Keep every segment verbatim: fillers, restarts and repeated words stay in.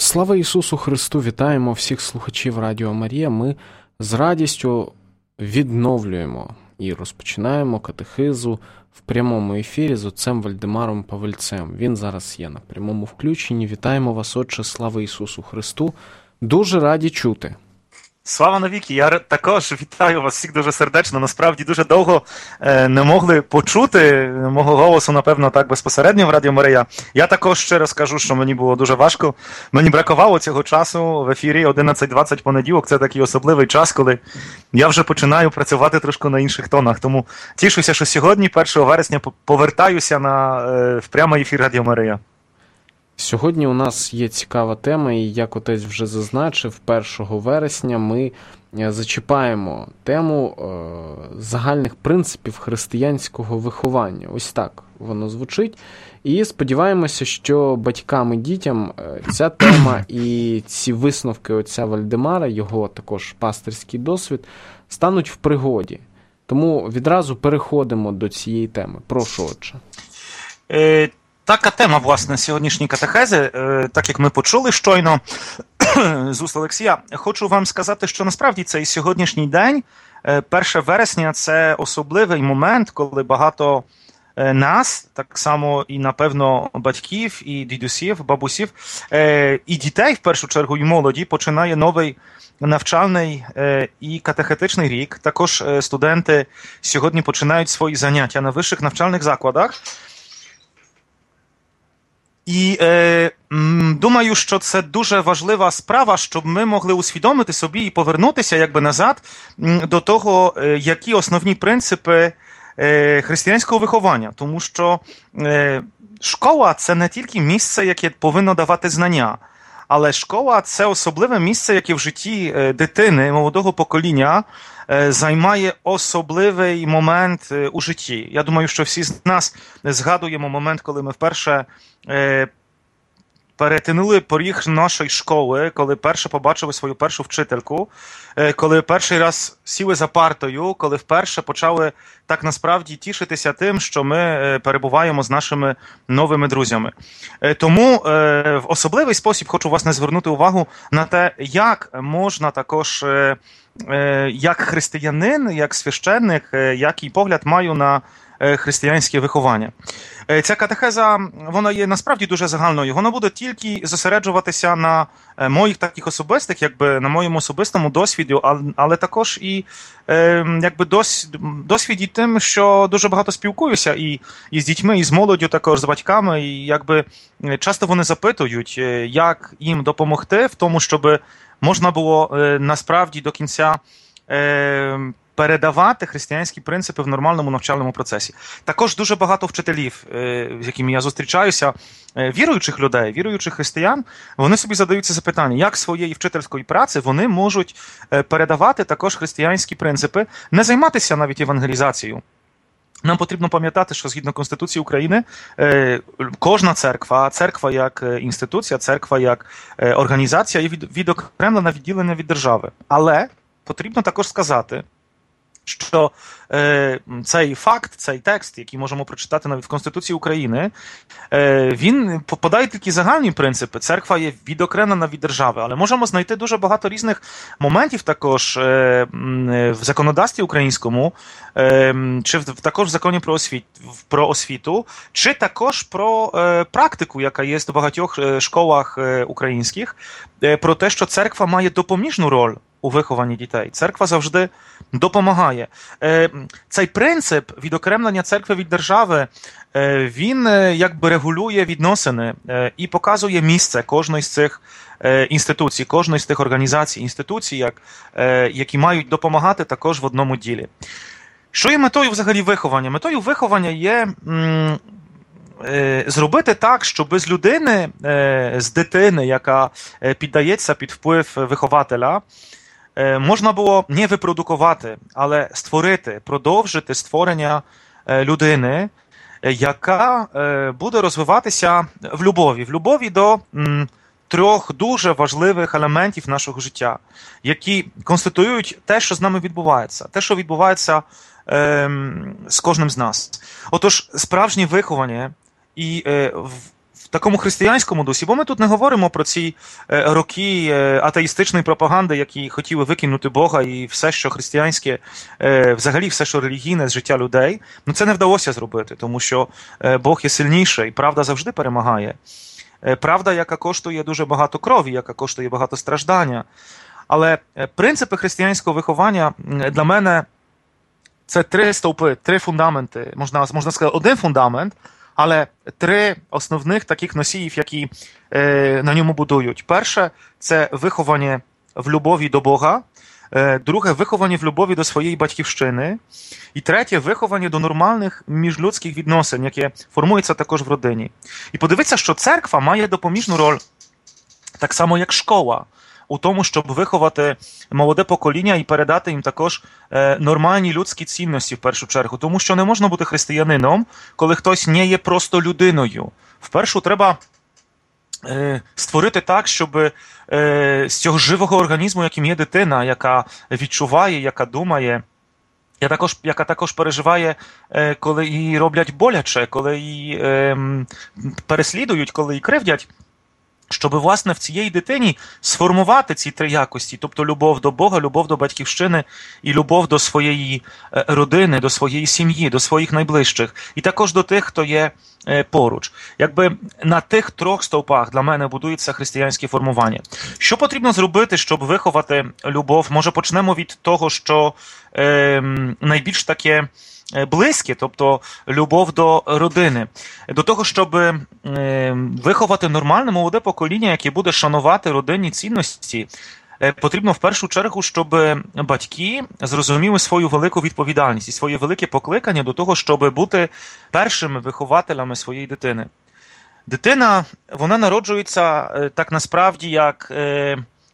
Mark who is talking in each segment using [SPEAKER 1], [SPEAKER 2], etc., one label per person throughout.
[SPEAKER 1] Слава Ісусу Христу! Вітаємо всіх слухачів Радіо Марія. Ми з радістю відновлюємо і розпочинаємо катехизу в прямому ефірі з отцем Вальдемаром Павельцем. Він зараз є на прямому включенні. Вітаємо вас, Отче, слава Ісусу Христу! Дуже раді чути.
[SPEAKER 2] Слава навіки! Я також вітаю вас всіх дуже сердечно. Насправді дуже довго е, не могли почути мого голосу, напевно, так безпосередньо в Радіо Марія. Я також щиро скажу, що мені було дуже важко. Мені бракувало цього часу в ефірі одинадцять двадцять понеділок. Це такий особливий час, коли я вже починаю працювати трошки на інших тонах. Тому тішуся, що сьогодні, першого вересня, повертаюся на е, в прямий ефір Радіо Марія.
[SPEAKER 1] Сьогодні у нас є цікава тема, і як отець вже зазначив, першого вересня ми зачіпаємо тему загальних принципів християнського виховання. Ось так воно звучить. І сподіваємося, що батькам і дітям ця тема і ці висновки отця Вальдемара, його також пастирський досвід, стануть в пригоді. Тому відразу переходимо до цієї теми. Прошу, Отче.
[SPEAKER 2] Е... Така тема, власне, сьогоднішньої катехези, так як ми почули щойно з уст Олексія. Хочу вам сказати, що насправді цей сьогоднішній день, перше вересня, це особливий момент, коли багато нас, так само і, напевно, батьків, і дідусів, бабусів, і дітей, в першу чергу, і молоді, починає новий навчальний і катехетичний рік. Також студенти сьогодні починають свої заняття на вищих навчальних закладах. І е, думаю, що це дуже важлива справа, щоб ми могли усвідомити собі і повернутися якби назад до того, які основні принципи е, християнського виховання. Тому що е, школа – це не тільки місце, яке повинно давати знання, але школа – це особливе місце, яке в житті дитини, молодого покоління, займає особливий момент у житті. Я думаю, що всі з нас згадуємо момент, коли ми вперше перетинули поріг нашої школи, коли перше побачили свою першу вчительку, коли перший раз сіли за партою, коли вперше почали так насправді тішитися тим, що ми перебуваємо з нашими новими друзями. Тому в особливий спосіб хочу власне звернути увагу на те, як можна також, як християнин, як священник, який погляд маю на християнське виховання. Ця катехеза, вона є насправді дуже загальною. Вона буде тільки зосереджуватися на моїх таких особистих, якби на моєму особистому досвіді, але також і якби досвіді тим, що дуже багато спілкуюся і, і з дітьми, і з молоддю, також з батьками, і якби часто вони запитують, як їм допомогти в тому, щоб можна було насправді до кінця передавати християнські принципи в нормальному навчальному процесі. Також дуже багато вчителів, з якими я зустрічаюся, віруючих людей, віруючих християн, вони собі задають це запитання, як своєї вчительської праці вони можуть передавати також християнські принципи, не займатися навіть евангелізацією. Нам потрібно пам'ятати, що згідно Конституції України кожна церква, церква як інституція, церква як організація є відокремлена, відділена від держави. Але потрібно також сказати, що е, цей факт, цей текст, який можемо прочитати навіть в Конституції України, е, він попадає такі загальні принципи. Церква є відокремлена від держави, але можемо знайти дуже багато різних моментів також е, в законодавстві українському, е, чи в, також в законі про, освіт, про освіту, чи також про е, практику, яка є в багатьох е, школах е, українських, е, про те, що церква має допоміжну роль у вихованні дітей. Церква завжди допомагає. Цей принцип відокремлення церкви від держави, він якби регулює відносини і показує місце кожної з цих інституцій, кожної з тих організацій, інституцій, як, які мають допомагати також в одному ділі. Що є метою взагалі виховання? Метою виховання є зробити так, щоб з людини, з дитини, яка піддається під вплив вихователя, можна було не випродукувати, але створити, продовжити створення людини, яка буде розвиватися в любові. В любові до трьох дуже важливих елементів нашого життя, які конституюють те, що з нами відбувається, те, що відбувається з кожним з нас. Отож, справжнє виховання і в такому християнському дусі, бо ми тут не говоримо про ці роки атеїстичної пропаганди, які хотіли викинути Бога і все, що християнське, взагалі все, що релігійне з життя людей, ну це не вдалося зробити, тому що Бог є сильніший, і правда завжди перемагає. Правда, яка коштує дуже багато крові, яка коштує багато страждання. Але принципи християнського виховання для мене це три стовпи, три фундаменти, можна, можна сказати, один фундамент, але три основних таких носіїв, які е, на ньому будують. Перше – це виховання в любові до Бога. Е, друге – виховання в любові до своєї батьківщини. І третє – виховання до нормальних міжлюдських відносин, яке формується також в родині. І подивіться, що церква має допоміжну роль, так само як школа, у тому, щоб виховати молоде покоління і передати їм також е, нормальні людські цінності в першу чергу. Тому що не можна бути християнином, коли хтось не є просто людиною. Вперше треба е, створити так, щоб е, з цього живого організму, яким є дитина, яка відчуває, яка думає, я також, яка також переживає, е, коли її роблять боляче, коли її е, переслідують, коли її кривдять, щоб, власне, в цієї дитині сформувати ці три якості, тобто любов до Бога, любов до батьківщини і любов до своєї родини, до своєї сім'ї, до своїх найближчих, і також до тих, хто є поруч. Якби на тих трьох стовпах для мене будується християнське формування. Що потрібно зробити, щоб виховати любов? Може, почнемо від того, що е, найбільш таке близьке, тобто любов до родини. До того, щоб е, виховати нормальне молоде покоління, яке буде шанувати родинні цінності, е, потрібно в першу чергу, щоб батьки зрозуміли свою велику відповідальність і своє велике покликання до того, щоб бути першими вихователями своєї дитини. Дитина, вона народжується е, так насправді, як е,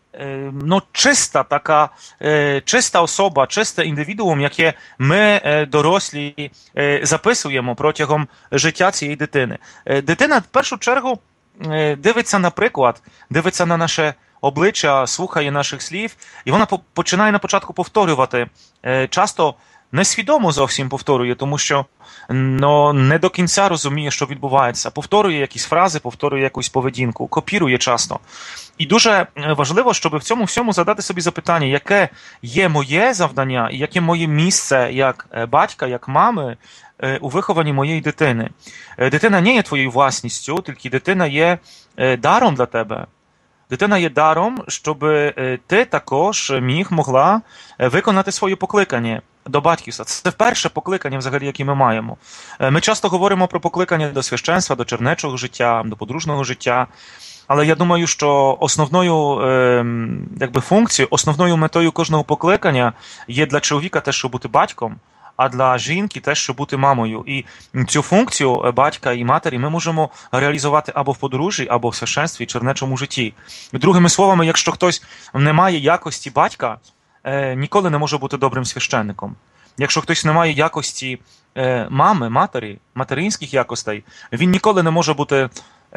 [SPEAKER 2] no, czysta taka, czysta особа, чисте індивідуум, яке ми, дорослі, записуємо протягом життя цієї дитини. Дитина, в першу чергу, дивиться на приклад, дивиться на наше обличчя, слухає наших слів, і вона починає на початку повторювати. Часто несвідомо зовсім повторює, тому що ну, не до кінця розуміє, що відбувається. Повторює якісь фрази, повторює якусь поведінку, копірує часто. І дуже важливо, щоб в цьому всьому задати собі запитання, яке є моє завдання і яке моє місце як батька, як мами у вихованні моєї дитини. Дитина не є твоєю власністю, тільки дитина є даром для тебе. Дитина є даром, щоб ти також міг, могла виконати своє покликання до батьківства. Це перше покликання, взагалі, яке ми маємо. Ми часто говоримо про покликання до священства, до чернечого життя, до подружного життя. Але я думаю, що основною якби, функцією, основною метою кожного покликання є для чоловіка те, щоб бути батьком, а для жінки те, щоб бути мамою. І цю функцію батька і матері ми можемо реалізувати або в подружжі, або в священстві і чернечому житті. Другими словами, якщо хтось не має якості батька, ніколи не може бути добрим священником. Якщо хтось не має якості мами, матері, материнських якостей, він ніколи не може бути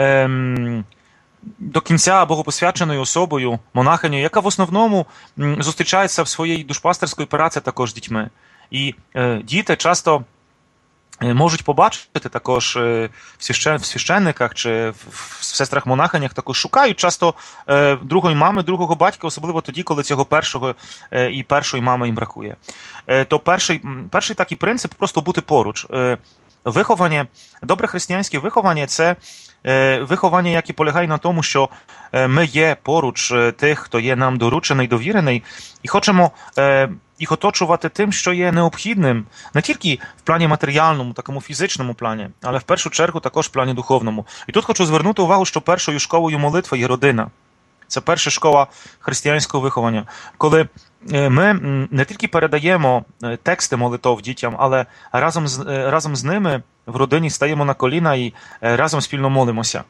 [SPEAKER 2] ем, до кінця богопосвяченою особою, монахинею, яка в основному зустрічається в своїй душпастерській праці також з дітьми. І е, діти часто можуть побачити також в, священ, в священниках чи в сестрах-монахинях, також шукають часто е, другої мами, другого батька, особливо тоді, коли цього першого е, і першої мами їм бракує. Е, то перший, перший такий принцип – просто бути поруч. Е, виховання, добре християнське виховання – це е, виховання, яке полягає на тому, що е, ми є поруч тих, хто є нам доручений, довірений, і хочемо е, їх оточувати тим, що є необхідним, не тільки в плані матеріальному, такому фізичному плані, але в першу чергу також в плані духовному. І тут хочу звернути увагу, що першою школою молитви є родина. Це перша школа християнського виховання. Коли ми не тільки передаємо тексти молитов дітям, але разом з, разом з ними в родині стаємо на коліна і разом спільно молимося.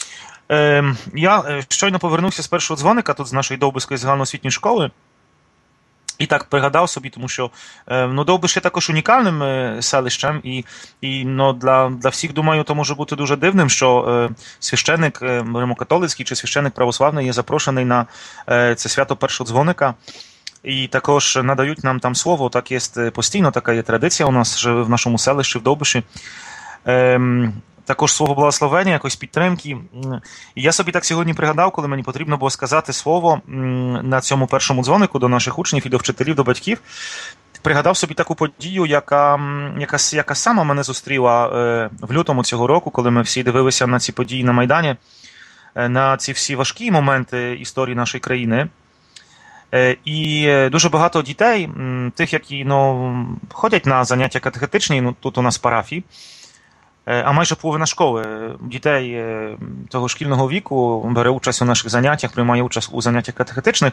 [SPEAKER 2] Я щойно повернувся з першого дзвоника тут з нашої Довбиської загальноосвітньої школи. І так пригадав собі, тому що ну, Довбиш є також унікальним селищем, і, і ну, для, для всіх, думаю, то може бути дуже дивним, що е, священник е, римокатолицький чи священник православний є запрошений на е, це свято першого дзвоника. І також надають нам там слово, так є постійно, така є традиція у нас в нашому селищі, в Довбиші. Е, також свого благословення, якось підтримки. І я собі так сьогодні пригадав, коли мені потрібно було сказати слово на цьому першому дзвонику до наших учнів і до вчителів, до батьків. Пригадав собі таку подію, яка, яка, яка сама мене зустріла в лютому цього року, коли ми всі дивилися на ці події на Майдані, на ці всі важкі моменти історії нашої країни. І дуже багато дітей, тих, які ну, ходять на заняття катехетичні, ну, тут у нас парафії, а майже половина школи дітей того шкільного віку бере участь у наших заняттях, приймає участь у заняттях катехетичних.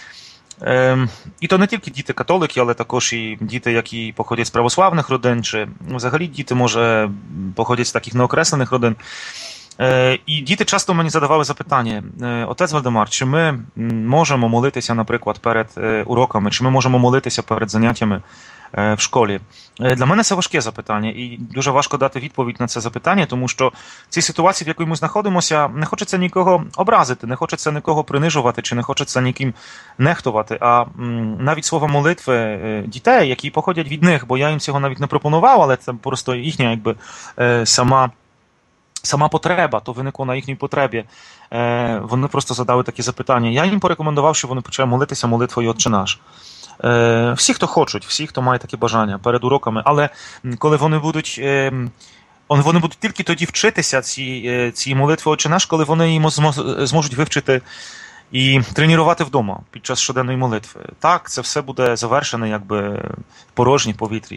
[SPEAKER 2] І то не тільки діти католики, але також і діти, які походять з православних родин, чи взагалі діти, може, походять з таких неокреслених родин. І діти часто мені задавали запитання: отець Вальдемар, чи ми можемо молитися, наприклад, перед уроками, чи ми можемо молитися перед заняттями в школі? Для мене це важке запитання, і дуже важко дати відповідь на це запитання, тому що в цій ситуації, в якій ми знаходимося, не хочеться нікого образити, не хочеться нікого принижувати, чи не хочеться ніким нехтувати, а навіть слова молитви дітей, які походять від них, бо я їм цього навіть не пропонував, але це просто їхня якби сама Сама потреба, то виникло на їхній потребі. Е, вони просто задали такі запитання. Я їм порекомендував, що вони почали молитися молитвою «Отче наш». Е, всі, хто хочуть, всі, хто має такі бажання перед уроками, але коли вони будуть, е, вони будуть тільки тоді вчитися ці, ці молитви «Отче наш», коли вони їм зможуть вивчити і тренувати вдома під час щоденної молитви. Так, це все буде завершене якби в порожній повітрі.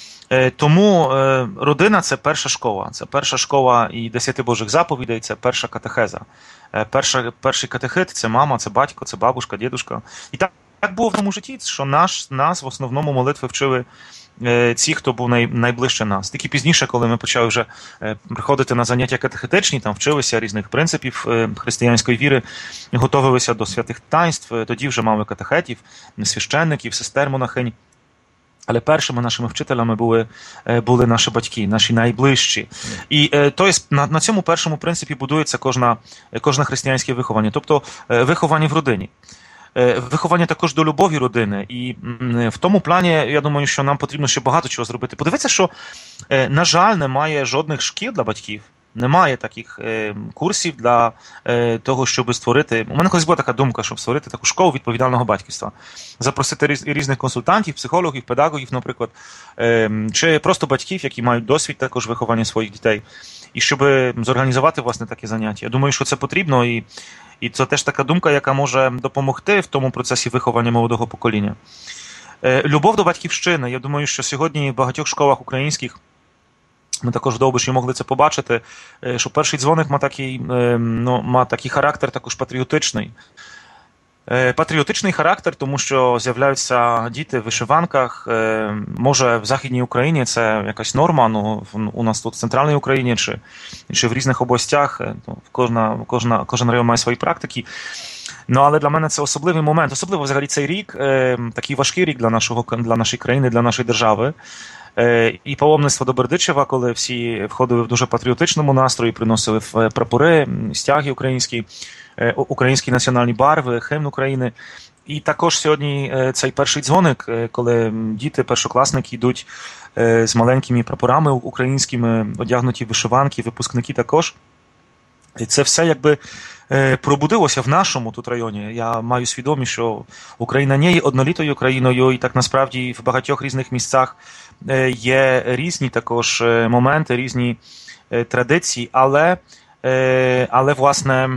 [SPEAKER 2] Тому родина – це перша школа. Це перша школа і десяти Божих заповідей, це перша катехеза. Перша, перший катехит – це мама, це батько, це бабушка, дідушка. І так, так було в тому житті, що наш, нас в основному молитви вчили ті, хто був най, найближче нас. Тільки пізніше, коли ми почали вже приходити на заняття катехетичні, там вчилися різних принципів християнської віри, готувалися до святих таїнств, тоді вже мали катехетів, священників, сестер монахинь. Але першими нашими вчителями були, були наші батьки, наші найближчі. І то є, на, на цьому першому принципі будується кожна, кожне християнське виховання, тобто виховання в родині. Виховання також до любові родини. І в тому плані, я думаю, що нам потрібно ще багато чого зробити. Подивіться, що, на жаль, немає жодних шкіл для батьків. Немає таких е, курсів для е, того, щоб створити... У мене колись була така думка, щоб створити таку школу відповідального батьківства. Запросити різ, різних консультантів, психологів, педагогів, наприклад, е, чи просто батьків, які мають досвід також виховання своїх дітей. І щоб зорганізувати, власне, такі заняття. Я думаю, що це потрібно, і, і це теж така думка, яка може допомогти в тому процесі виховання молодого покоління. Е, любов до батьківщини. Я думаю, що сьогодні в багатьох школах українських ми також в Довбиші могли це побачити, що перший дзвоник має такий, ну, має такий характер також патріотичний. Патріотичний характер, тому що з'являються діти в вишиванках. Може, в Західній Україні це якась норма, ну, у нас тут в Центральній Україні чи, чи в різних областях, ну, кожна, кожна, кожен район має свої практики. Ну, але для мене це особливий момент. Особливо взагалі цей рік, такий важкий рік для, нашого, для нашої країни, для нашої держави. І паломництво до Бердичева, коли всі входили в дуже патріотичному настрої, приносили прапори, стяги українські, українські національні барви, гімн України. І також сьогодні цей перший дзвоник, коли діти, першокласники йдуть з маленькими прапорами українськими, одягнуті в вишиванки, випускники також. І це все якби пробудилося в нашому тут районі. Я маю свідомість, що Україна не є однолітою країною, і так насправді в багатьох різних місцях є різні також моменти, різні традиції, але, але власне,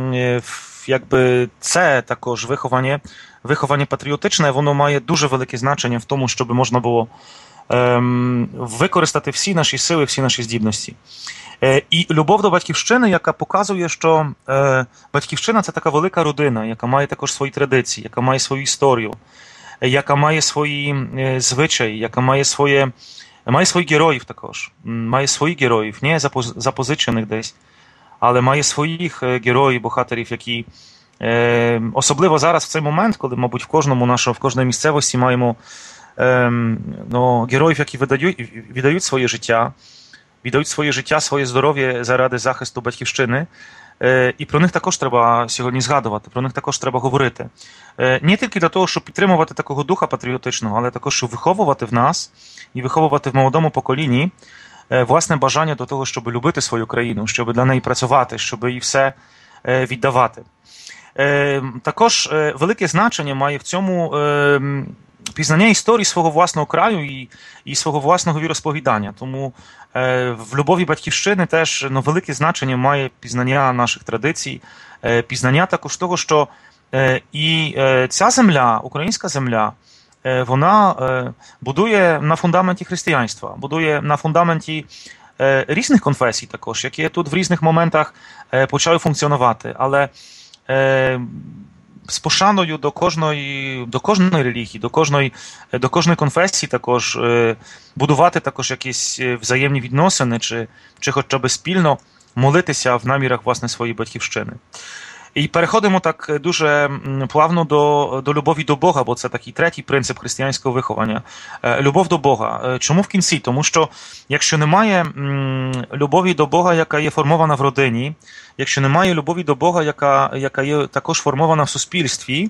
[SPEAKER 2] якби це також виховання, виховання патріотичне, воно має дуже велике значення в тому, щоб можна було ем, використати всі наші сили, всі наші здібності. І любов до батьківщини, яка показує, що е, батьківщина – це така велика родина, яка має також свої традиції, яка має свою історію, яка має свої е, звичаї, яка має своє, має своїх героїв також, має своїх героїв, не запозичених десь, але має своїх героїв, богатирів, які е, особливо зараз в цей момент, коли, мабуть, в кожному нашому, в кожній місцевості маємо е, ну, героїв, які видають, віддають своє життя, віддають своє життя, своє здоров'я заради захисту батьківщини. І про них також треба сьогодні згадувати, про них також треба говорити. Не тільки для того, щоб підтримувати такого духа патріотичного, але також, щоб виховувати в нас і виховувати в молодому поколінні власне бажання до того, щоб любити свою країну, щоб для неї працювати, щоб їй все віддавати. Також велике значення має в цьому пізнання історії свого власного краю і, і свого власного віросповідання. Тому в любові батьківщини теж ну, велике значення має пізнання наших традицій, пізнання також того, що і ця земля, українська земля, вона будує на фундаменті християнства, будує на фундаменті різних конфесій також, які тут в різних моментах почали функціонувати, але з пошаною до кожної, до кожної релігії, до кожної, до кожної конфесії також будувати також якісь взаємні відносини, чи, чи хоча б спільно молитися в намірах власне своєї батьківщини. І переходимо так дуже плавно до, до любові до Бога, бо це такий третій принцип християнського виховання. Любов до Бога. Чому в кінці? Тому що якщо немає любові до Бога, яка є формована в родині, якщо немає любові до Бога, яка, яка є також формована в суспільстві,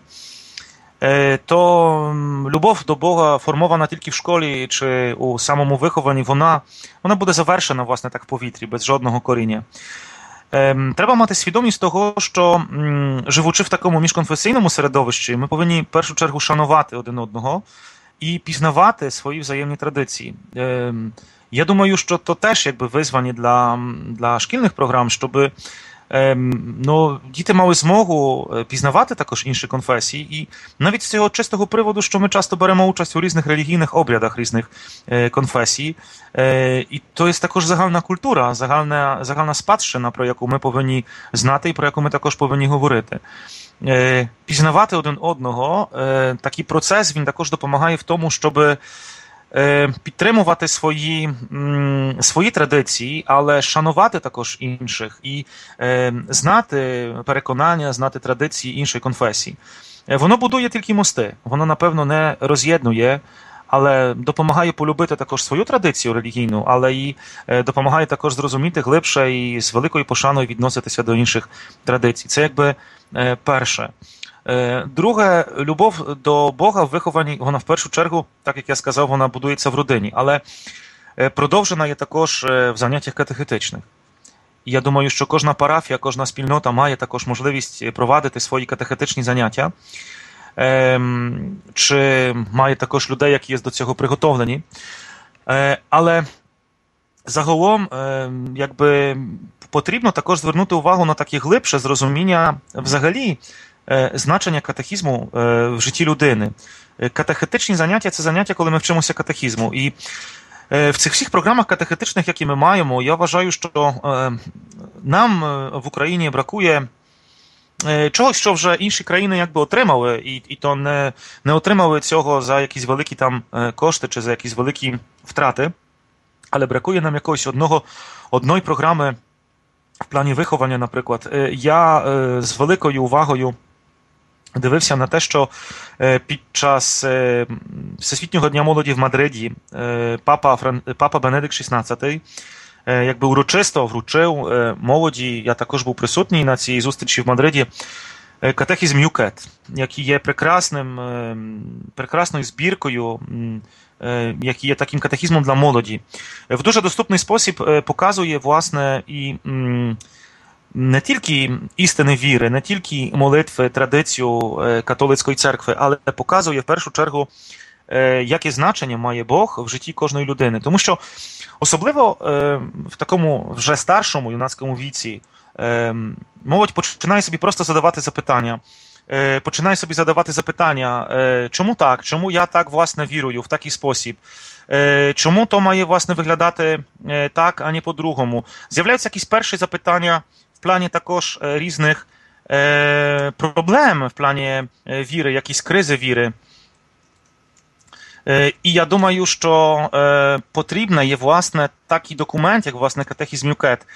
[SPEAKER 2] то любов до Бога формована тільки в школі чи у самому вихованні, вона, вона буде завершена, власне, так в повітрі, без жодного коріння. Треба мати свідомість того, що, живучи в такому міжконфесійному середовищі, ми повинні в першу чергу шанувати один одного і пізнавати свої взаємні традиції. Я думаю, що то теж якби визвання для, для шкільних програм, щоб ну, діти мали змогу пізнавати також інші конфесії, і навіть з цього чистого приводу, що ми часто беремо участь у різних релігійних обрядах різних конфесій, і то є також загальна культура, загальна, загальна спадщина, про яку ми повинні знати і про яку ми також повинні говорити. Пізнавати один одного, такий процес, він також допомагає в тому, щоб підтримувати свої, свої традиції, але шанувати також інших і знати переконання, знати традиції іншої конфесії. Воно будує тільки мости, воно, напевно, не роз'єднує, але допомагає полюбити також свою традицію релігійну, але і допомагає також зрозуміти глибше і з великою пошаною відноситися до інших традицій. Це якби перше. Друге, любов до Бога в вихованні, вона в першу чергу, так як я сказав, вона будується в родині, але продовжена є також в заняттях катехетичних. І я думаю, що кожна парафія, кожна спільнота має також можливість провадити свої катехетичні заняття, чи має також людей, які є до цього приготовлені. Але загалом, якби потрібно також звернути увагу на таке глибше зрозуміння взагалі значення катехізму в житті людини. Катехетичні заняття – це заняття, коли ми вчимося катехізму. І в цих всіх програмах катехетичних, які ми маємо, я вважаю, що нам в Україні бракує чогось, що вже інші країни якби отримали, і, і то не, не отримали цього за якісь великі там кошти чи за якісь великі втрати, але бракує нам якогось одного, одної програми в плані виховання, наприклад. Я з великою увагою дивився на те, що під час Всесвітнього дня молоді в Мадриді папа, папа Бенедикт шістнадцятий якби урочисто вручив молоді, я також був присутній на цій зустрічі в Мадриді, катехізм ЮКЕТ, який є прекрасним, прекрасною збіркою, який є таким катехізмом для молоді. В дуже доступний спосіб показує, власне, і не тільки істини віри, не тільки молитви, традицію католицької церкви, але показує в першу чергу, яке значення має Бог в житті кожної людини. Тому що особливо в такому вже старшому юнацькому віці молодь починає собі просто задавати запитання. Починає собі задавати запитання, чому так, чому я так, власне, вірую в такий спосіб, чому то має, власне, виглядати так, а не по-другому. З'являються якісь перші запитання в плані також різних проблем, в плані віри, якісь кризи віри. І я думаю, що потрібно є, власне, такий документ, як, власне, катехізм ЮКЕТ.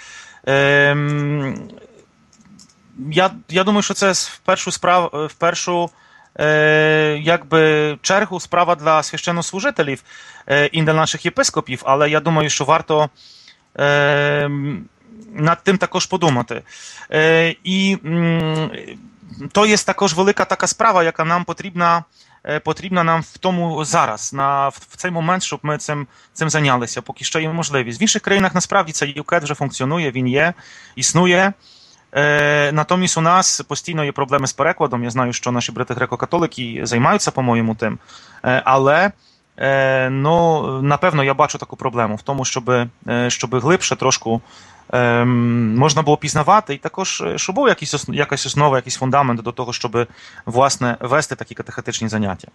[SPEAKER 2] Я, я думаю, що це в першу, справ, в першу е, якби, чергу справа для священнослужителів е, і для наших єпископів, але я думаю, що варто е, над тим також подумати. Е, і м, то є також велика така справа, яка нам потрібна потрібна нам в тому зараз, на, в цей момент, щоб ми цим, цим зайнялися, поки ще є можливість. В інших країнах насправді цей ЮКЕТ вже функціонує, він є, існує. Е, натомість у нас постійно є проблеми з перекладом. Я знаю, що наші брати греко-католики займаються, по-моєму, тим. Е, але, е, ну, напевно, я бачу таку проблему в тому, щоб, е, щоб глибше трошку е, можна було пізнавати, і також, щоб був якийсь, якась основа, якийсь фундамент до того, щоб, власне, вести такі катехетичні заняття.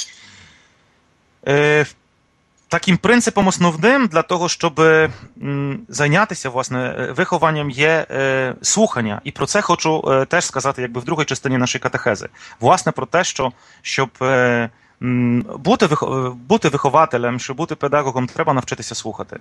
[SPEAKER 2] Е, Таким принципом основним для того, щоб зайнятися, власне, вихованням є е, слухання. І про це хочу е, теж сказати, якби в другій частині нашої катехези. Власне, про те, що щоб е, бути, бути вихователем, щоб бути педагогом, треба навчитися слухати.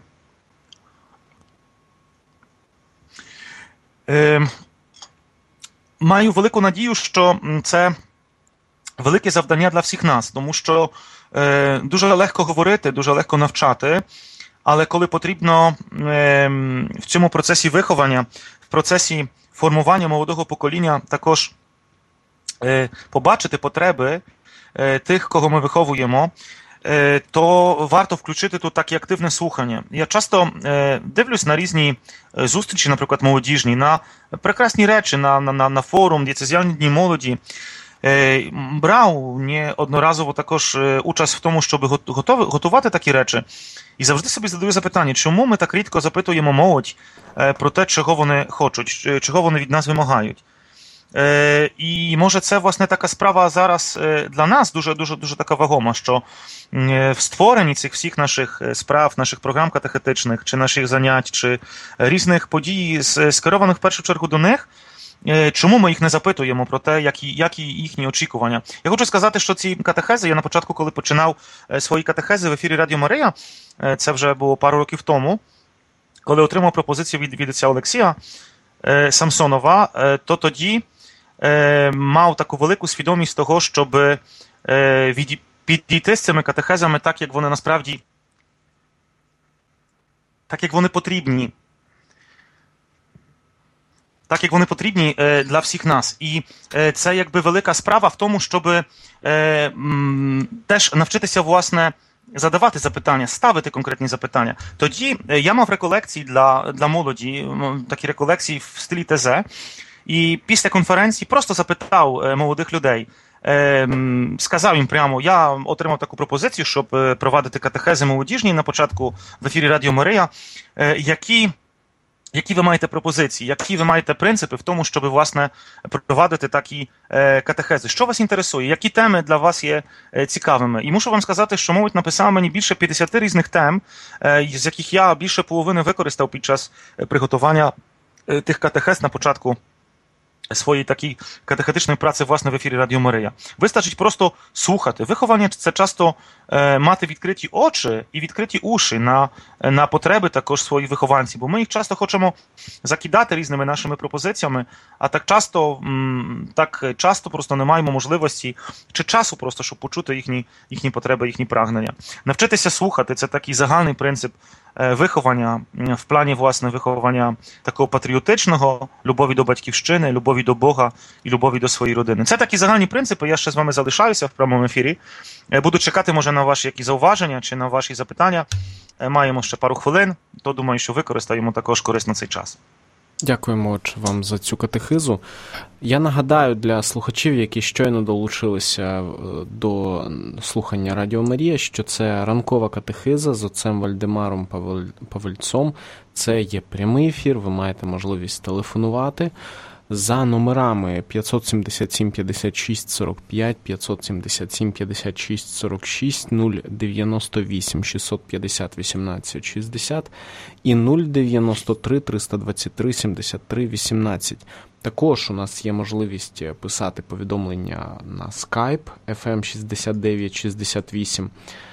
[SPEAKER 2] Е, маю велику надію, що це велике завдання для всіх нас, тому що е, дуже легко говорити, дуже легко навчати, але коли потрібно е, в цьому процесі виховання, в процесі формування молодого покоління також е, побачити потреби е, тих, кого ми виховуємо, е, то варто включити тут таке активне слухання. Я часто е, дивлюсь на різні зустрічі, наприклад, молодіжні, на прекрасні речі, на, на, на форум, дієцезіальні дні молоді. Брав неодноразово також участь в тому, щоб готувати такі речі. І завжди собі задаю запитання, чому ми так рідко запитуємо молодь про те, чого вони хочуть, чого вони від нас вимагають. І може це, власне, така справа зараз для нас дуже-дуже дуже така вагома, що в створенні цих всіх наших справ, наших програм катехетичних, чи наших занять, чи різних подій, скерованих в першу чергу до них, чому ми їх не запитуємо про те, які, які їхні очікування? Я хочу сказати, що ці катехези, я на початку, коли починав свої катехези в ефірі Радіо Марія, це вже було пару років тому, коли отримав пропозицію від, від отця Олексія Самсонова, то тоді мав таку велику свідомість того, щоб від, підійти з цими катехезами так, як вони насправді, так, як вони потрібні. Так, як вони потрібні е, для всіх нас. І е, це якби велика справа в тому, щоб е, м, теж навчитися, власне, задавати запитання, ставити конкретні запитання. Тоді е, я мав реколекції для, для молоді, такі реколекції в стилі ТЗ, і після конференції просто запитав е, молодих людей, е, м, сказав їм прямо, я отримав таку пропозицію, щоб е, провадити катехези молодіжні на початку в ефірі Радіо Марія, е, які... Які ви маєте пропозиції, які ви маєте принципи в тому, щоб, власне, провадити такі е, катехези? Що вас інтересує? Які теми для вас є е, цікавими? І мушу вам сказати, що молодь написала мені більше п'ятдесят різних тем, е, з яких я більше половини використав під час приготування е, тих катехез на початку своєї такої катехетичної праці, власне, в ефірі Радіо Марія. Вистачить просто слухати. Виховання – це часто е, мати відкриті очі і відкриті уші на, на потреби також своїх вихованців, бо ми їх часто хочемо закидати різними нашими пропозиціями, а так часто, м, так часто просто не маємо можливості чи часу просто, щоб почути їхні, їхні потреби, їхні прагнення. Навчитися слухати – це такий загальний принцип виховання в плані, власне, виховання такого патріотичного, любові до батьківщини, любові до Бога і любові до своєї родини. Це такі загальні принципи, я ще з вами залишаюся в прямому ефірі. Буду чекати, може, на ваші які зауваження чи на ваші запитання. Маємо ще пару хвилин, то думаю, що використаємо також корисно цей час.
[SPEAKER 1] Дякуємо, отче, вам за цю катехизу. Я нагадаю для слухачів, які щойно долучилися до слухання Радіо Марія, що це ранкова катехиза з отцем Вальдемаром Павельцом. Це є прямий ефір, ви маєте можливість телефонувати за номерами п'ятсот сімдесят сім п'ятдесят шість сорок п'ять, п'ятсот сімдесят сім п'ятдесят шість сорок шість, нуль дев'яносто вісім шістсот п'ятдесят вісімнадцять шістдесят і нуль дев'яносто три триста двадцять три сімдесят три вісімнадцять. Також у нас є можливість писати повідомлення на Skype еф ем шістдесят дев'ять шістдесят вісім.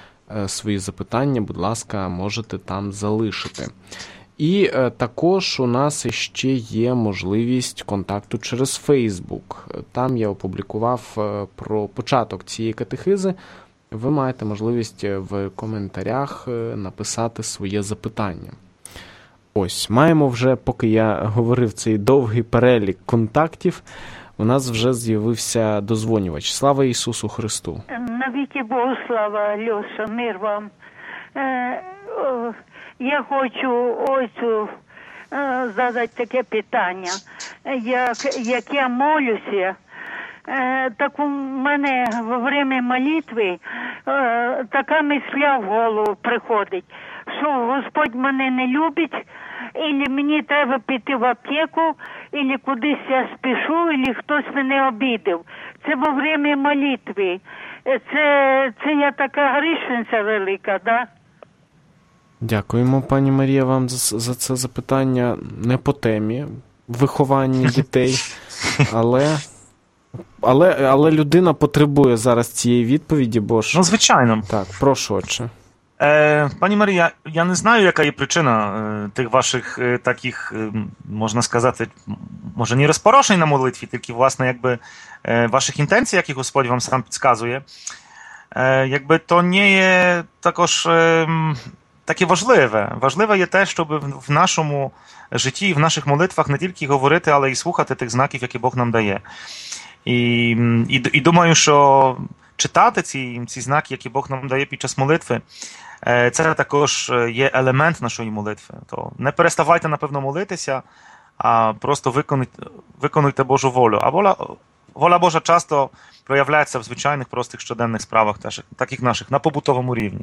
[SPEAKER 1] Свої запитання, будь ласка, можете там залишити. І е, також у нас ще є можливість контакту через Facebook. Там я опублікував е, про початок цієї катехизи. Ви маєте можливість в коментарях е, написати своє запитання. Ось, маємо вже, поки я говорив цей довгий перелік контактів, у нас вже з'явився дозвонювач. Слава Ісусу Христу!
[SPEAKER 3] Навіки Богослава, Льоша, мир вам. Е, о, я хочу ось е, задати таке питання. Як, як я молюся, е, так у мене во время молитви е, така мисля в голову приходить, що Господь мене не любить, ілі мені треба піти в аптеку, ілі кудись я спішу, ілі хтось мене обідав. Це во время молитви. Це, це я така грішниця велика, да?
[SPEAKER 1] Дякуємо, пані Марія, вам за, за це запитання не по темі виховання дітей, але, але, але людина потребує зараз цієї відповіді, бо ж...
[SPEAKER 2] Ну, звичайно.
[SPEAKER 1] Так, прошу, отче.
[SPEAKER 2] Е, пані Марія, я не знаю, яка є причина е, тих ваших е, таких, е, можна сказати, може не розпорошень на молитві, тільки, власне, якби е, ваших інтенцій, які Господь вам сам підказує. Е, якби то не є також е, таке важливе. Важливе є те, щоб в, в нашому житті і в наших молитвах не тільки говорити, але й слухати тих знаків, які Бог нам дає. І, і, і думаю, що читати ці, ці знаки, які Бог нам дає під час молитви, це також є елемент нашої молитви. То не переставайте, напевно, молитися, а просто виконуйте, виконуйте Божу волю. А воля, воля Божа часто проявляється в звичайних, простих щоденних справах, таких наших, на побутовому рівні.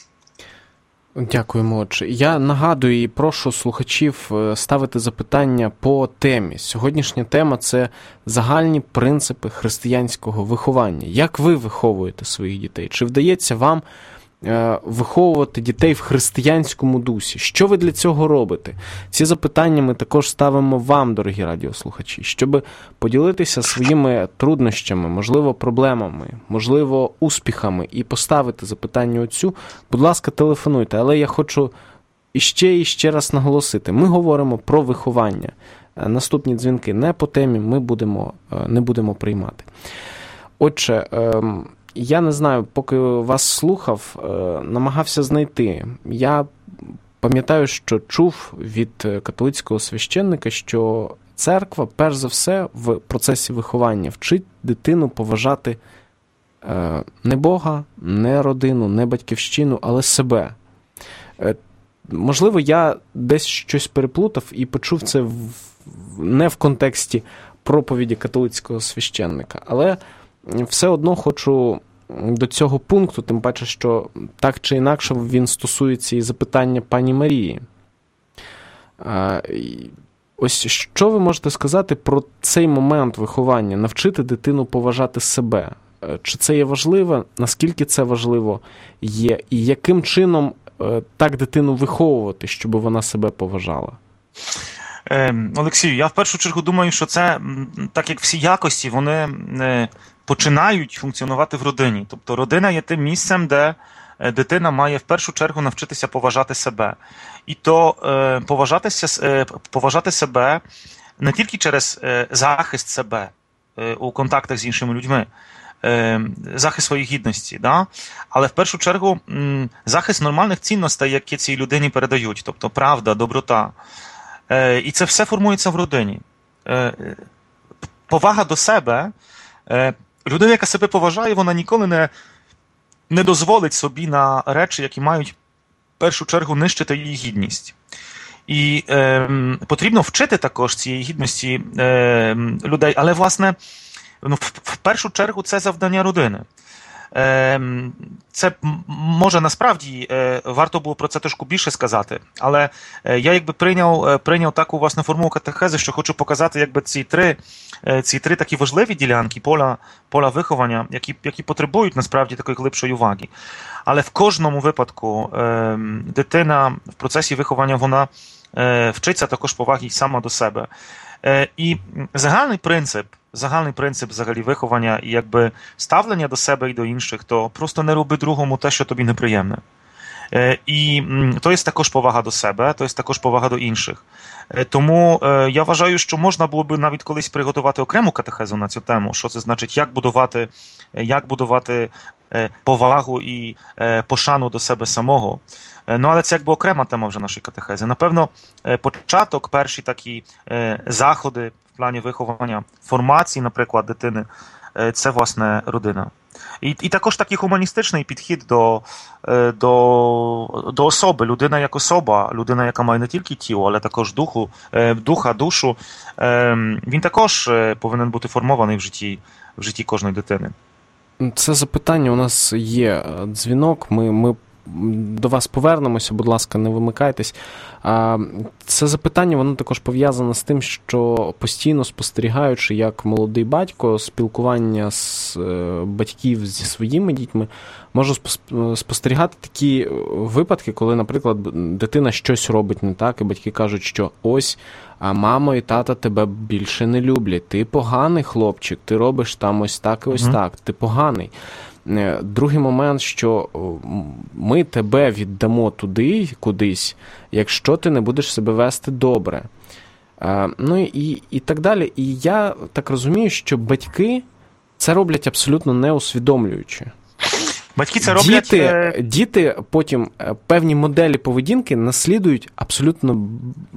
[SPEAKER 1] Дякуємо, отче. Я нагадую і прошу слухачів ставити запитання по темі. Сьогоднішня тема – це загальні принципи християнського виховання. Як ви виховуєте своїх дітей? Чи вдається вам виховувати дітей в християнському дусі? Що ви для цього робите? Ці запитання ми також ставимо вам, дорогі радіослухачі, щоб поділитися своїми труднощами, можливо, проблемами, можливо, успіхами і поставити запитання отцю. Будь ласка, телефонуйте. Але я хочу іще і ще раз наголосити. Ми говоримо про виховання. Наступні дзвінки не по темі, ми будемо, не будемо приймати. Отже, я не знаю, поки вас слухав, намагався знайти. Я пам'ятаю, що чув від католицького священника, що церква, перш за все, в процесі виховання вчить дитину поважати не Бога, не родину, не батьківщину, але себе. Можливо, я десь щось переплутав і почув це в, не в контексті проповіді католицького священника, але все одно хочу до цього пункту, тим паче, що так чи інакше він стосується і запитання пані Марії. Ось що ви можете сказати про цей момент виховання, навчити дитину поважати себе? Чи це є важливо? Наскільки це важливо є? І яким чином так дитину виховувати, щоб вона себе поважала?
[SPEAKER 2] Олексію, я в першу чергу думаю, що це, так як всі якості, вони починають функціонувати в родині. Тобто родина є тим місцем, де дитина має в першу чергу навчитися поважати себе. І то поважатися, поважати себе не тільки через захист себе у контактах з іншими людьми, захист своєї гідності, да? Але в першу чергу захист нормальних цінностей, які цій людині передають, тобто правда, доброта. І це все формується в родині. Повага до себе, людина, яка себе поважає, вона ніколи не, не дозволить собі на речі, які мають в першу чергу нищити її гідність. І е, потрібно вчити також цієї гідності е, людей, але, власне, ну, в, в першу чергу це завдання родини. Е, це, може, насправді, е, варто було про це трошки більше сказати, але е, я якби прийняв, е, прийняв таку, власне, форму катехези, що хочу показати якби ці три, е, ці три такі важливі ділянки поля, поля виховання, які, які потребують, насправді, такої глибшої уваги. Але в кожному випадку е, дитина в процесі виховання, вона е, вчиться також поваги сама до себе. Е, і загальний принцип, загальний принцип взагалі виховання і якби ставлення до себе і до інших, то просто не роби другому те, що тобі неприємне. Е, і то є також повага до себе, то є також повага до інших. Е, тому е, я вважаю, що можна було б навіть колись приготувати окрему катехезу на цю тему, що це значить, як будувати, як будувати е, повагу і е, пошану до себе самого. Ну, але це якби окрема тема вже нашої катехези. Напевно, початок, перші такі е, заходи в плані виховання, формації, наприклад, дитини, е, це, власне, родина. І, і також такий гуманістичний підхід до, до, до особи, людина як особа, людина, яка має не тільки тіло, але також духу, духа, душу, він також повинен бути формований в житті, в житті кожної дитини.
[SPEAKER 1] Це запитання, у нас є дзвінок, ми, ми до вас повернемося, будь ласка, не вимикайтесь. Це запитання, воно також пов'язане з тим, що постійно спостерігаючи, як молодий батько, спілкування з батьків зі своїми дітьми, можу спостерігати такі випадки, коли, наприклад, дитина щось робить не так, і батьки кажуть, що ось, а мама і тата тебе більше не люблять, ти поганий хлопчик, ти робиш там ось так і ось mm-hmm. так, ти поганий. Другий момент, що ми тебе віддамо туди, кудись, якщо ти не будеш себе вести добре. Ну і, і так далі. І я так розумію, що батьки це роблять абсолютно не усвідомлюючи.
[SPEAKER 2] Батьки це роблять...
[SPEAKER 1] Діти, діти потім певні моделі поведінки наслідують абсолютно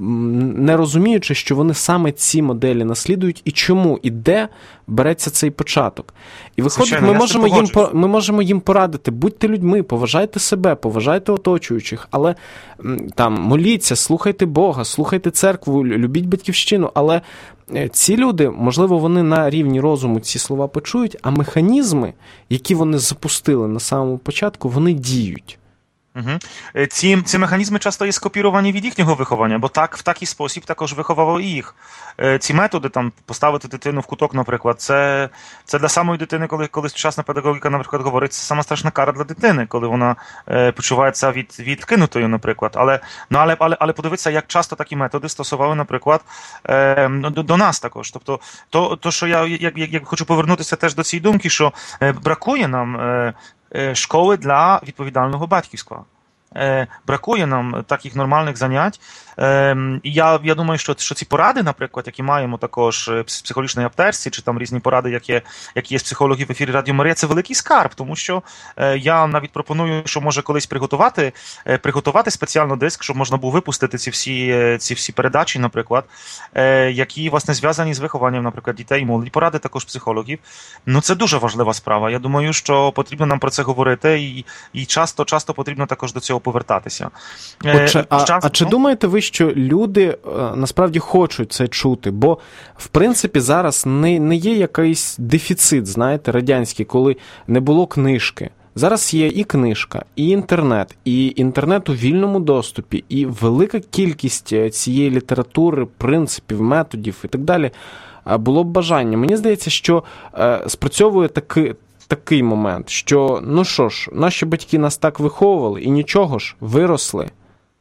[SPEAKER 1] не розуміючи, що вони саме ці моделі наслідують і чому, і де береться цей початок. І виходить, Звичайно, ми, можемо їм, ми можемо їм порадити, будьте людьми, поважайте себе, поважайте оточуючих, але там моліться, слухайте Бога, слухайте церкву, любіть батьківщину, але ці люди, можливо, вони на рівні розуму ці слова почують, а механізми, які вони запустили на самому початку, вони діють.
[SPEAKER 2] Угу. Ці, ці механізми часто є скопіровані від їхнього виховання, бо так, в такий спосіб також виховував і їх. Ці методи, там, поставити дитину в куток, наприклад, це, це для самої дитини, коли, коли сучасна педагогіка, наприклад, говорить, це сама страшна кара для дитини, коли вона е, почувається від, відкинутою, наприклад. Але, ну, але, але, але подивитися, як часто такі методи стосували, наприклад, е, до, до нас також. Тобто, то, то що я як, як, як хочу повернутися теж до цієї думки, що е, бракує нам е, школи для відповідального батьківства. Е, бракує нам таких нормальних занять. Е, і я, я думаю, що, що ці поради, наприклад, які маємо також в психологічній аптечці, чи там різні поради, які, які є з психологів в ефірі Радіо Марія, це великий скарб, тому що е, я навіть пропоную, що може колись приготувати, е, приготувати спеціально диск, щоб можна було випустити ці всі, ці всі передачі, наприклад, е, які, власне, зв'язані з вихованням, наприклад, дітей і молоді. Поради також психологів. Ну, це дуже важлива справа. Я думаю, що потрібно нам про це говорити, і, і часто, часто потрібно також до цього повертатися.
[SPEAKER 1] Отже, а, Час, а чи ну? думаєте ви, що люди насправді хочуть це чути? Бо, в принципі, зараз не, не є якийсь дефіцит, знаєте, радянський, коли не було книжки. Зараз є і книжка, і інтернет, і інтернет у вільному доступі, і велика кількість цієї літератури, принципів, методів і так далі. Було б бажання. Мені здається, що спрацьовує таки такий момент, що, ну що ж, наші батьки нас так виховували, і нічого ж, виросли.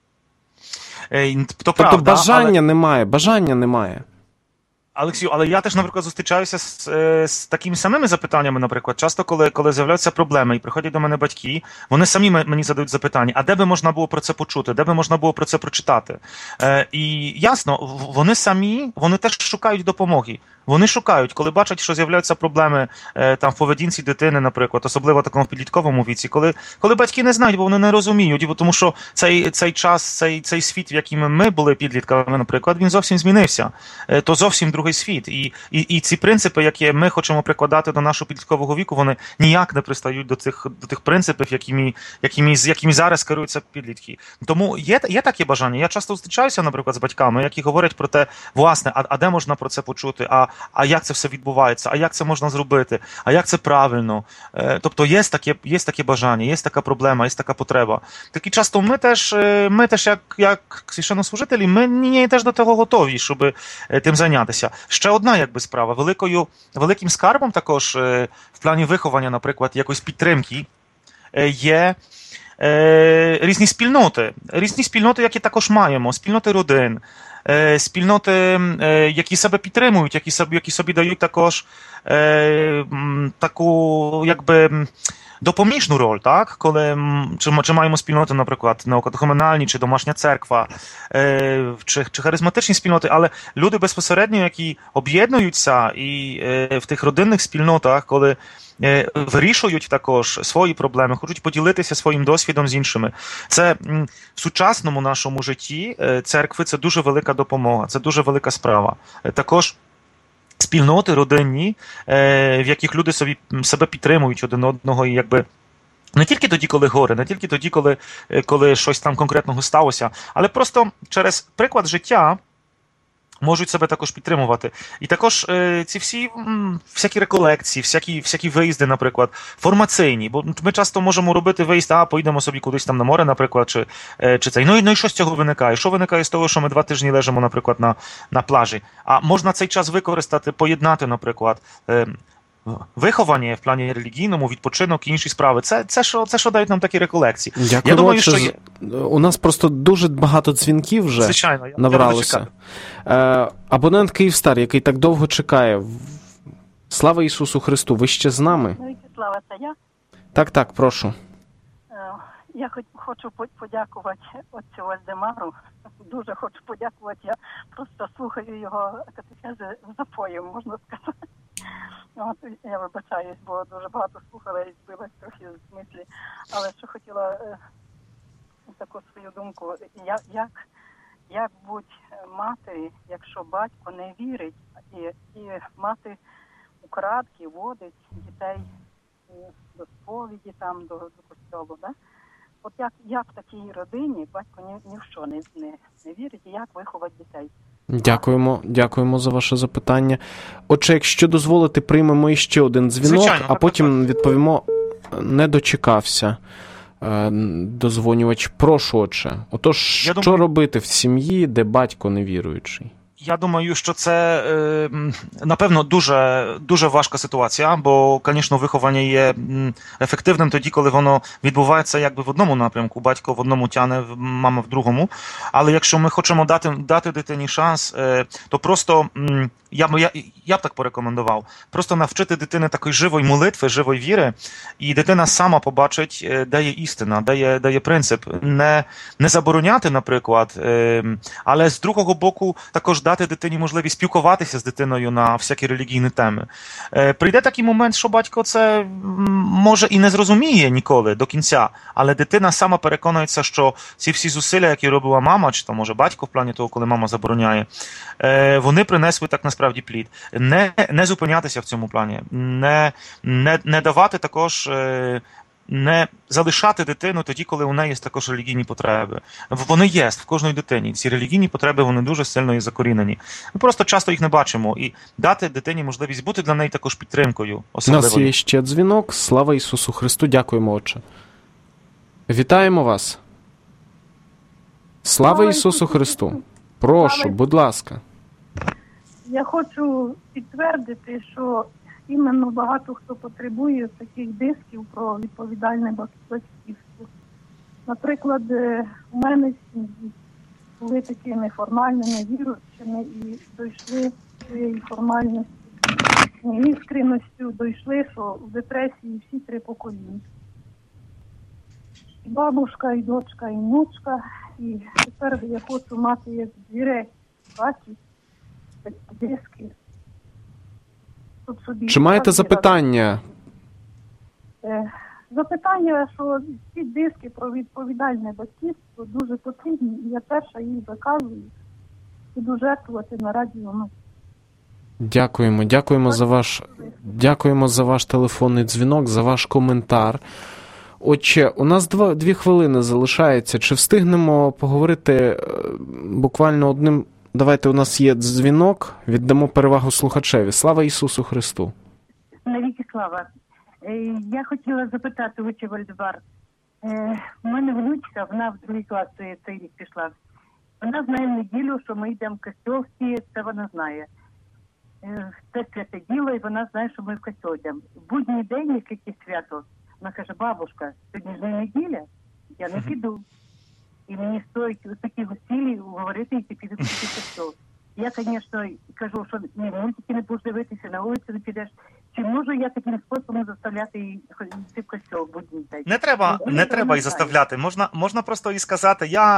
[SPEAKER 2] Е, то
[SPEAKER 1] тобто
[SPEAKER 2] правда,
[SPEAKER 1] бажання
[SPEAKER 2] але...
[SPEAKER 1] немає, бажання немає.
[SPEAKER 2] Олексію, але я теж, наприклад, зустрічаюся з, з такими самими запитаннями, наприклад. Часто, коли, коли з'являються проблеми і приходять до мене батьки, вони самі мені задають запитання, а де би можна було про це почути, де би можна було про це прочитати. Е, і ясно, вони самі, вони теж шукають допомоги. Вони шукають, коли бачать, що з'являються проблеми е, там в поведінці дитини, наприклад, особливо в такому підлітковому віці, коли, коли батьки не знають, бо вони не розуміють, бо тому що цей, цей час, цей, цей світ, в якому ми були підлітками, наприклад, він зовсім змінився. Е, то зовсім другий світ. І, і, і ці принципи, які ми хочемо прикладати до нашого підліткового віку, вони ніяк не пристають до тих, до тих принципів, якими, якими, якими зараз керуються підлітки. Тому є, є таке бажання. Я часто зустрічаюся, наприклад, з батьками, які говорять про те, власне, а, а де можна про це почути, а А як це все відбувається, а як це можна зробити, а як це правильно. Тобто є таке, є таке бажання, є така проблема, є така потреба. Так і часто ми теж, ми теж як, як священнослужителі, ми не теж до того готові, щоб тим зайнятися. Ще одна якби справа. Великою, великим скарбом також в плані виховання, наприклад, якоїсь підтримки є різні спільноти. Різні спільноти, які також маємо, спільноти родин, спільноти, які себе підтримують, які собі, які собі дають також е, таку, якби, допоміжну роль, так? Коли, чи, чи маємо спільноти, наприклад, неокатехуменальні, чи домашня церква, е, чи, чи харизматичні спільноти, але люди безпосередньо, які об'єднуються і е, в тих родинних спільнотах, коли вирішують також свої проблеми, хочуть поділитися своїм досвідом з іншими. Це в сучасному нашому житті церкви це дуже велика допомога, це дуже велика справа. Також спільноти родинні, в яких люди собі, себе підтримують один одного і якби не тільки тоді, коли горе, не тільки тоді, коли, коли щось там конкретного сталося, але просто через приклад життя можуть себе також підтримувати. І також е, ці всі м, всякі реколекції, всякі, всякі виїзди, наприклад, формаційні, бо ми часто можемо робити виїзд, а поїдемо собі кудись там на море, наприклад, чи, е, чи цей. Ну і, ну і що з цього виникає? Що виникає з того, що ми два тижні лежимо, наприклад, на, на пляжі? А можна цей час використати, поєднати, наприклад, е, виховання в плані релігійному, відпочинок і інші справи. Це, це, що, це що дають нам такі реколекції.
[SPEAKER 1] Дякую.
[SPEAKER 2] Я думаю, що є...
[SPEAKER 1] У нас просто дуже багато дзвінків вже
[SPEAKER 2] Звичайно, я
[SPEAKER 1] набралося. Е, абонент Київстар, який так довго чекає. Слава Ісусу Христу, ви ще з нами?
[SPEAKER 4] Слава, це я?
[SPEAKER 1] Так, так, прошу.
[SPEAKER 4] Я хочу подякувати отцю Вальдемару. Дуже хочу подякувати. Я просто слухаю його катехези з запоєм, можна сказати. От, я вибачаюсь, бо дуже багато слухала і збилась трохи з мислі. Але що хотіла е, таку свою думку. Як, як, як будь матері, якщо батько не вірить, і, і мати украдки водить дітей до сповіді, там, до, до костьолу, да? От як, як в такій родині батько ні, ні в що не, не, не вірить, і як виховати дітей?
[SPEAKER 1] Дякуємо, дякуємо за ваше запитання. Отже, якщо дозволите, приймемо іще один дзвінок,
[SPEAKER 2] Звичайно,
[SPEAKER 1] а потім відповімо. Не дочекався е, дозвонювач. Прошу, отже. Отож,
[SPEAKER 2] Я
[SPEAKER 1] що
[SPEAKER 2] думаю...
[SPEAKER 1] робити в сім'ї, де батько невіруючий?
[SPEAKER 2] Я думаю, що це, напевно, дуже, дуже важка ситуація, бо, звісно, виховання є ефективним тоді, коли воно відбувається якби в одному напрямку, батько в одному тяне, мама в другому. Але якщо ми хочемо дати, дати дитині шанс, то просто, я б, я, я б так порекомендував, просто навчити дитини такої живої молитви, живої віри, і дитина сама побачить, де є істина, де є, де є принцип. Не, не забороняти, наприклад, але з другого боку також дати дитині можливість спілкуватися з дитиною на всякі релігійні теми. Прийде такий момент, що батько це може і не зрозуміє ніколи до кінця, але дитина сама переконується, що ці всі зусилля, які робила мама, чи то може батько в плані того, коли мама забороняє, вони принесли так насправді плід. Не, не зупинятися в цьому плані, не, не, не давати також... не залишати дитину тоді, коли у неї є також релігійні потреби. Вони є в кожної дитині. Ці релігійні потреби, вони дуже сильно і закорінені. Ми просто часто їх не бачимо. І дати дитині можливість бути для неї також підтримкою.
[SPEAKER 1] У нас є ще дзвінок. Слава Ісусу Христу. Дякуємо, отче. Вітаємо вас. Слава Ісусу Христу. Прошу, будь ласка.
[SPEAKER 4] Я хочу підтвердити, що іменно багато хто потребує таких дисків про відповідальне батьківство. Наприклад, у мене були такі неформальними віруючими і дійшли своєї формальності, іскренності, дійшли, що в депресії всі три покоління. І бабушка, і дочка, і внучка. І тепер я хочу мати як двірей в хаті, такі диски.
[SPEAKER 1] Чи маєте запитання?
[SPEAKER 4] Запитання, що ці диски про відповідальне батьківство дуже потрібні, і я перша їх заказую, буду жертвувати на радіо.
[SPEAKER 1] Дякуємо, дякуємо за ваш, дякуємо за ваш телефонний дзвінок, за ваш коментар. Отже, у нас два, дві хвилини залишається. Чи встигнемо поговорити буквально одним... Давайте, у нас є дзвінок, віддамо перевагу слухачеві. Слава Ісусу Христу!
[SPEAKER 5] Навіки слава! Я хотіла запитати, отче Вальдемар. У мене внучка, вона в другий клас цей рік пішла. Вона знає в неділю, що ми йдемо в костьол, всі це вона знає. Це святе діло, і вона знає, що ми в костьол йдемо. В будній день, якесь свято, вона каже: бабушка, сьогодні ж не неділя, я не піду. І мені стоїть ось такі гостілі говорити, і ти підеш в костьол. Я, звісно, кажу, що ні, мультики не будеш дивитися, на вулицю не підеш. Чи можу я таким способом заставляти її йти в костьол в будній день?
[SPEAKER 2] Не треба, не треба і заставляти. Можна, можна просто і сказати: я,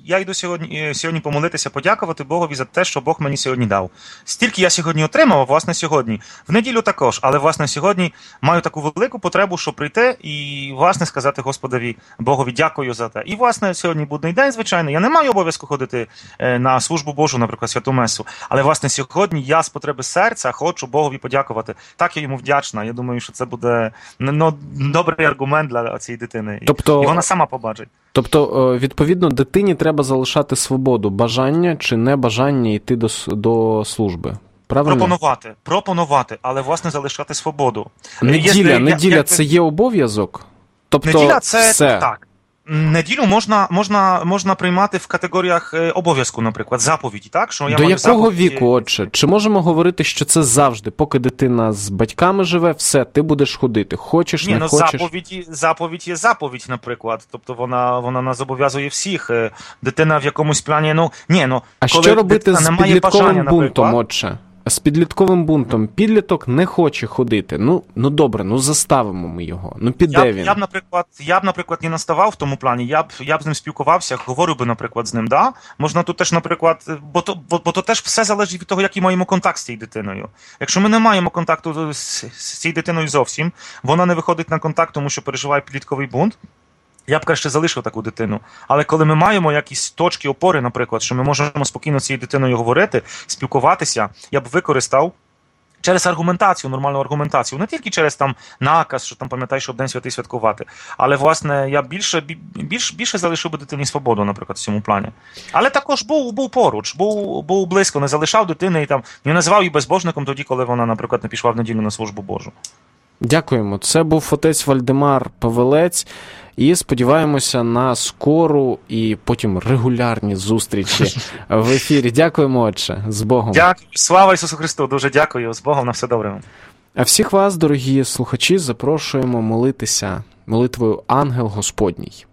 [SPEAKER 2] я йду сьогодні, сьогодні помолитися, подякувати Богові за те, що Бог мені сьогодні дав. Стільки я сьогодні отримав, власне, сьогодні. В неділю також, але, власне, сьогодні маю таку велику потребу, щоб прийти і, власне, сказати Господові, Богові дякую за те. І, власне, сьогодні будний день, звичайно, я не маю обов'язку ходити на службу Божу, наприклад, святу месу, але, власне, сьогодні я з потреби серця хочу Богові подякувати. Так я йому вдячна. Я думаю, що це буде ну, добрий аргумент для цієї дитини.
[SPEAKER 1] Тобто...
[SPEAKER 2] І вона сама побачить.
[SPEAKER 1] Тобто, відповідно, дитині треба залишати свободу, бажання чи небажання йти до, до служби. Правильно?
[SPEAKER 2] Пропонувати, пропонувати, але, власне, залишати свободу.
[SPEAKER 1] Неділя,
[SPEAKER 2] Є,
[SPEAKER 1] неділя
[SPEAKER 2] як,
[SPEAKER 1] це є обов'язок? Тобто,
[SPEAKER 2] неділя це
[SPEAKER 1] все.
[SPEAKER 2] Так. Неділю можна, можна, можна приймати в категоріях обов'язку, наприклад, заповіді, так? Що я
[SPEAKER 1] До
[SPEAKER 2] маю
[SPEAKER 1] якого
[SPEAKER 2] заповіді...
[SPEAKER 1] віку, отче? Чи можемо говорити, що це завжди, поки дитина з батьками живе, все, ти будеш ходити, хочеш,
[SPEAKER 2] Ні,
[SPEAKER 1] не
[SPEAKER 2] ну,
[SPEAKER 1] хочеш?
[SPEAKER 2] заповідь, заповідь є заповідь, наприклад, тобто вона, вона нас зобов'язує всіх. Дитина в якомусь плані, ну, ні, ну,
[SPEAKER 1] А
[SPEAKER 2] коли
[SPEAKER 1] що робити з підлітковим
[SPEAKER 2] бажання,
[SPEAKER 1] бунтом, отче? З підлітковим бунтом. Підліток не хоче ходити. Ну, ну добре, ну заставимо ми його. Ну піде
[SPEAKER 2] я б,
[SPEAKER 1] він.
[SPEAKER 2] Я б, наприклад, я б, наприклад, не наставав в тому плані, я б, я б з ним спілкувався, говорив би, наприклад, з ним, да? Можна тут теж, наприклад, бо то, бо, бо то теж все залежить від того, який маємо контакт з цією дитиною. Якщо ми не маємо контакту з, з цією дитиною зовсім, вона не виходить на контакт, тому що переживає підлітковий бунт, я б краще залишив таку дитину. Але коли ми маємо якісь точки опори, наприклад, що ми можемо спокійно з цією дитиною говорити, спілкуватися, я б використав через аргументацію, нормальну аргументацію. Не тільки через там наказ, що там пам'ятаєш, щоб День Святий святкувати. Але, власне, я більше, більш, більше залишив би дитині свободу, наприклад, в цьому плані. Але також був, був поруч, був, був близько, не залишав дитини і там, не називав її безбожником тоді, коли вона, наприклад, не пішла в неділю на службу Божу.
[SPEAKER 1] Дякуємо. Це був отець Вальдемар Павелець. І сподіваємося на скору і потім регулярні зустрічі в ефірі. Дякуємо, отче. З Богом.
[SPEAKER 2] Дякую. Слава Ісусу Христу. Дуже дякую. З Богом. На все добре.
[SPEAKER 1] А всіх вас, дорогі слухачі, запрошуємо молитися молитвою «Ангел Господній».